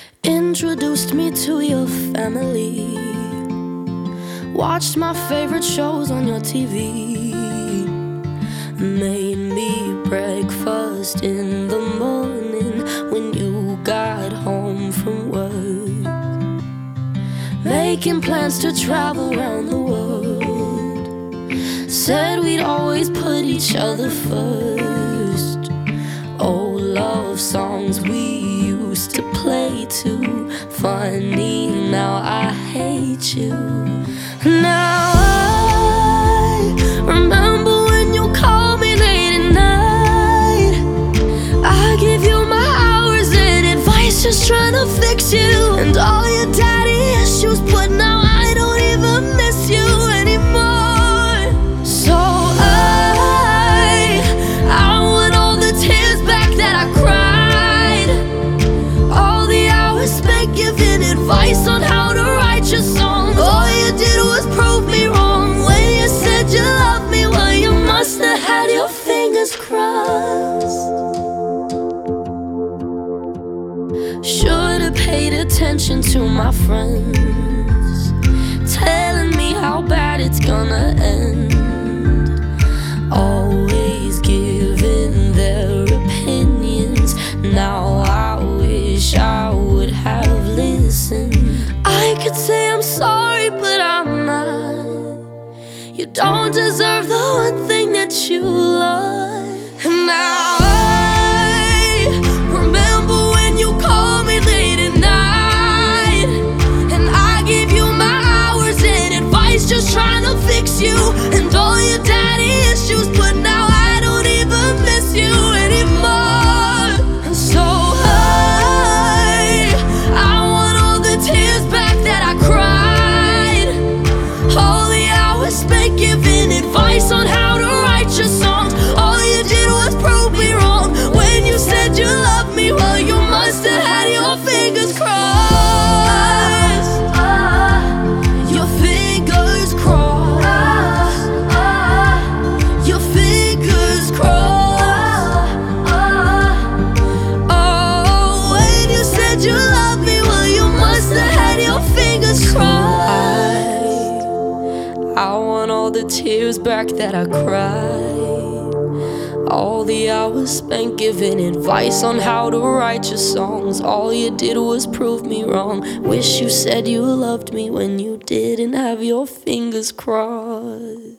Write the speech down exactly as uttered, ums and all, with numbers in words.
Introduced me to your family, watched my favorite shows on your T V, made me breakfast in the morning when you got home from work, making plans to travel around the world. Said we'd always put each other first. Old love songs we used to play too. Funny, now I hate you. Now I remember when you called me late at night. I give you my hours and advice, just trying to fix you and all your daddy issues, but now I don't even miss you anymore. So I, I want all the tears back that I cried, all the hours spent giving advice on how to write your songs. All you did was prove me wrong when you said you loved me. Well, you must have had your fingers crossed. Should've paid attention to my friends, telling me how bad it's gonna end. Always giving their opinions. Now I wish I would have listened. I could say I'm sorry, but I'm not. You don't deserve the one thing that you love. And now I remember when you called me late at night, and I gave you my hours and advice, just trying to fix you and all your daddy issues, but now I don't even miss you anymore. So I, I want all the tears back that I cried, all the hours spent giving advice on how to write your songs. All you did was prove me wrong when you said you loved me. Well, you must have had your fingers crossed. Your fingers crossed. Your fingers crossed. Oh, when you said you loved me, well, you must have had your fingers crossed. I want all the tears back that I cried, all the hours spent giving advice on how to write your songs. All you did was prove me wrong. Wish you said you loved me when you didn't have your fingers crossed.